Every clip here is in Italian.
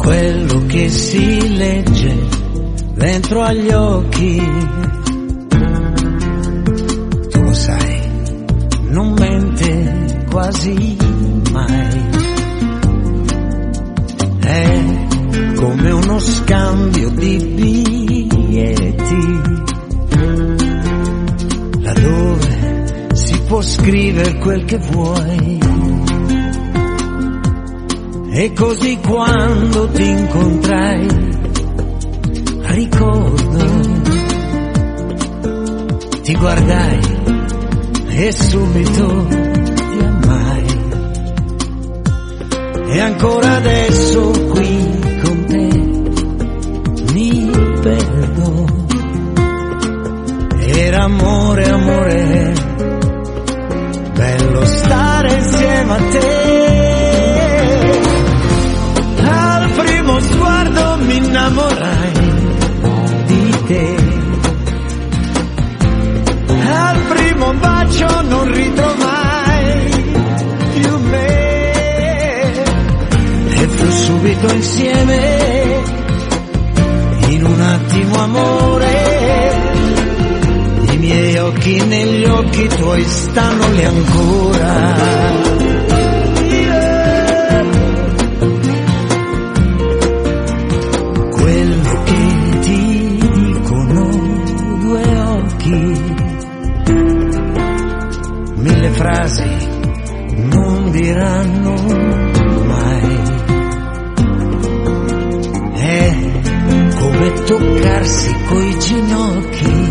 quello che si legge dentro agli occhi. Tu lo sai, non mente quasi mai. È come uno scambio di biglietti, laddove si può scrivere quel che vuoi. E così quando ti incontrai, ricordo, ti guardai e subito ti amai. E ancora adesso qui con te mi perdo. Era amore, amore, bello stare insieme a te. Al primo sguardo mi innamorai di te. Al primo bacio non ritrovai più me. E fu subito insieme, in un attimo amore. I miei occhi negli occhi tuoi stanno lì ancora. Quello che ti dicono due occhi, mille frasi non diranno mai. È come toccarsi coi ginocchi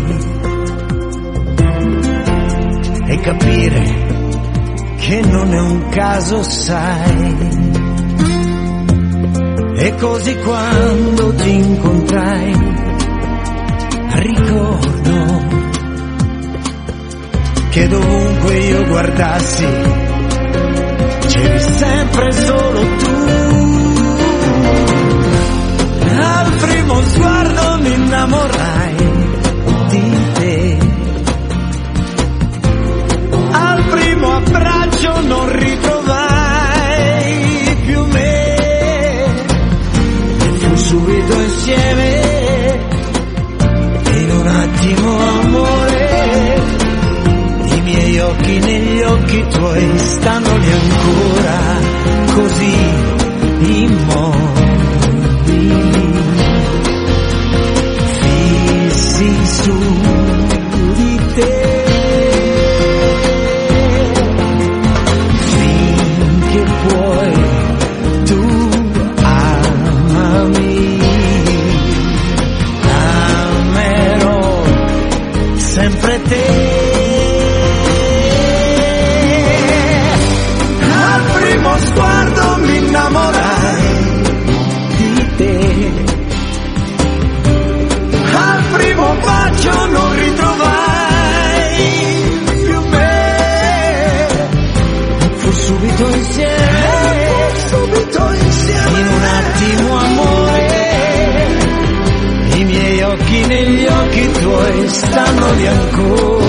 e capire che non è un caso, sai. E così quando ti incontrai, ricordo che dovunque io guardassi c'eri sempre solo tu. Al primo sguardo mi innamorai di te. Al primo abbraccio non ritrovai più me. Subito insieme, in un attimo amore. I miei occhi negli occhi tuoi stanno lì ancora, così immobili, fissi su di te, finché puoi tu amami. Sempre te. Al primo sguardo mi innamorai di te. Al primo bacio non ritrovai più me. Fu subito insieme, in un attimo amore. I miei occhi negli occhi tuoi stanno lì ancora.